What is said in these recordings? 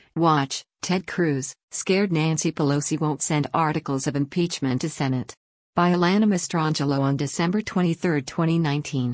Watch, Ted Cruz, scared Nancy Pelosi won't send articles of impeachment to Senate. By Alana Mastrangelo on December 23, 2019.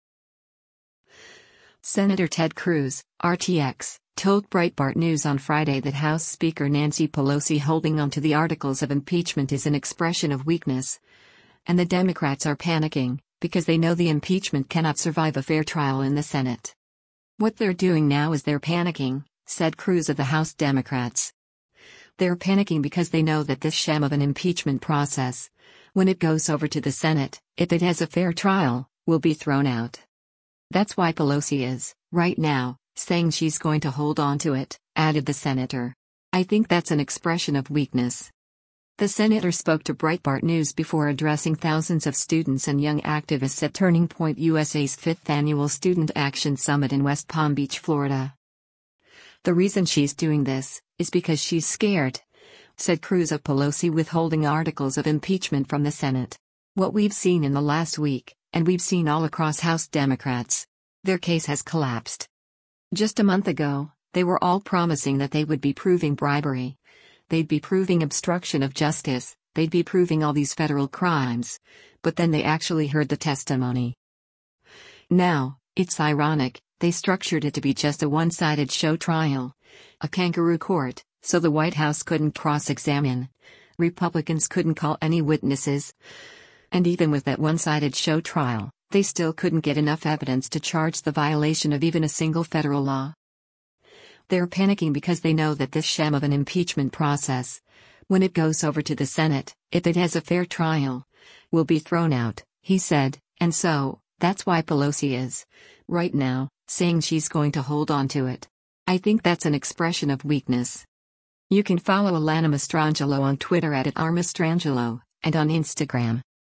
Senator Ted Cruz, RTX, told Breitbart News on Friday that House Speaker Nancy Pelosi holding onto the articles of impeachment is an expression of weakness. And the Democrats are panicking, because they know the impeachment cannot survive a fair trial in the Senate. What they're doing now is they're panicking, said Cruz of the House Democrats. They're panicking because they know that this sham of an impeachment process, when it goes over to the Senate, if it has a fair trial, will be thrown out. That's why Pelosi is, right now, saying she's going to hold on to it, added the senator. I think that's an expression of weakness. The senator spoke to Breitbart News before addressing thousands of students and young activists at Turning Point USA's 5th Annual Student Action Summit in West Palm Beach, Florida. The reason she's doing this is because she's scared, said Cruz of Pelosi withholding articles of impeachment from the Senate. What we've seen in the last week, and we've seen all across House Democrats, their case has collapsed. Just a month ago, they were all promising that they would be proving bribery. They'd be proving obstruction of justice, they'd be proving all these federal crimes. But then they actually heard the testimony. Now, it's ironic, they structured it to be just a one-sided show trial. A kangaroo court, so the White House couldn't cross-examine. Republicans couldn't call any witnesses. And even with that one-sided show trial, they still couldn't get enough evidence to charge the violation of even a single federal law. They're panicking because they know that this sham of an impeachment process, when it goes over to the Senate, if it has a fair trial, will be thrown out, he said, and so, that's why Pelosi is, right now, saying she's going to hold on to it. I think that's an expression of weakness. You can follow Alana Mastrangelo on Twitter @rmastrangelo, and on Instagram.